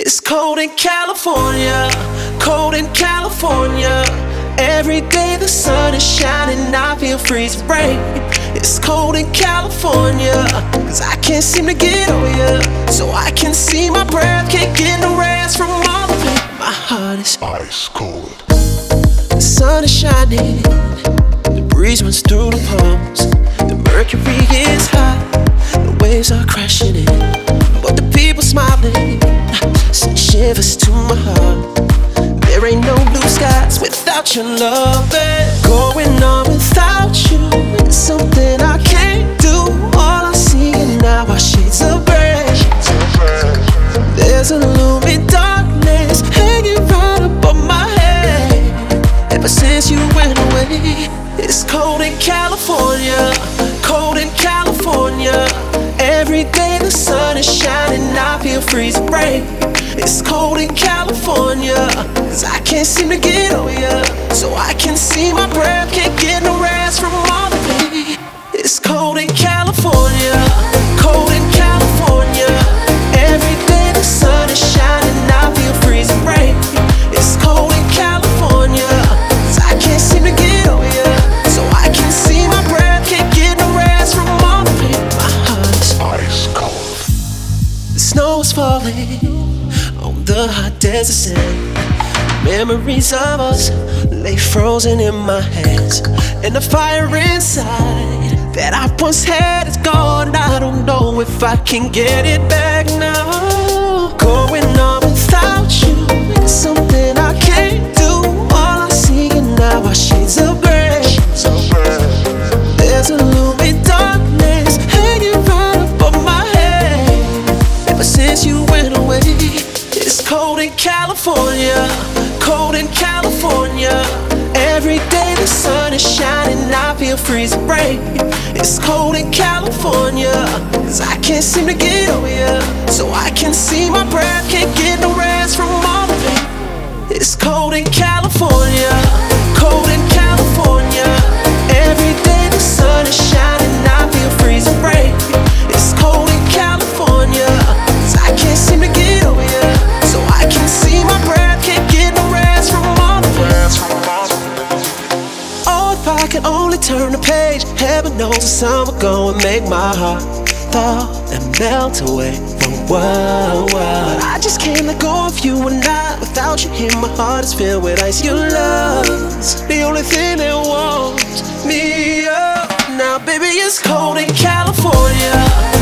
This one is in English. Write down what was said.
It's cold in California, cold in California. Every day the sun is shining, I feel freezing rain. It's cold in California, cause I can't seem to get over you. So I can see my breath, can't get no rest from all the pain. My heart is ice cold. The sun is shining, the breeze runs through the palms. The mercury is high, the waves are crashing in, but the people smiling send shivers to my heart. There ain't no blue skies without your love. Going on without you is something I can't do. All I see now are shades of gray. There's a looming darkness hanging right above my head. Ever since you went away, it's cold in California, cold in California. Every day the sun is shining, I feel freezing rain. It's cold in California, cause I can't seem to get over you. So I can see my breath, can't get no rest from all the pain. It's cold in California, cold in California. Every day the sun is shining, I feel freezing rain. It's cold in California, cause I can't seem to get over you. So I can see my breath, can't get no rest from all the pain. My heart is ice cold. The snow is falling on the hot desert sand. Memories of us lay frozen in my hands, and the fire inside that I once had is gone. I don't know if I can get it back now. Going on without you is something I can't do. All I see now are shades of gray. There's a looming darkness hanging right above my head. Ever since you went away, it's cold in California, cold in California. Every day the sun is shining, I feel freezing rain. It's cold in California, cause I can't seem to get over you. So I can see my breath, can't get no rest from all the pain. It's cold in California, cold in California. Every day the sun is shining, I feel freezing rain. It's cold in California, cause I can't seem to get over you. So I can see my breath, can't get no rest from all the pain. Oh, if I could only turn the page, heaven knows the sun would go and make my heart thaw and melt away from world. But I just can't let go of you, and I, without you here, my heart is filled with ice. Your love's the only thing that warms me up. Now, baby, it's cold in California,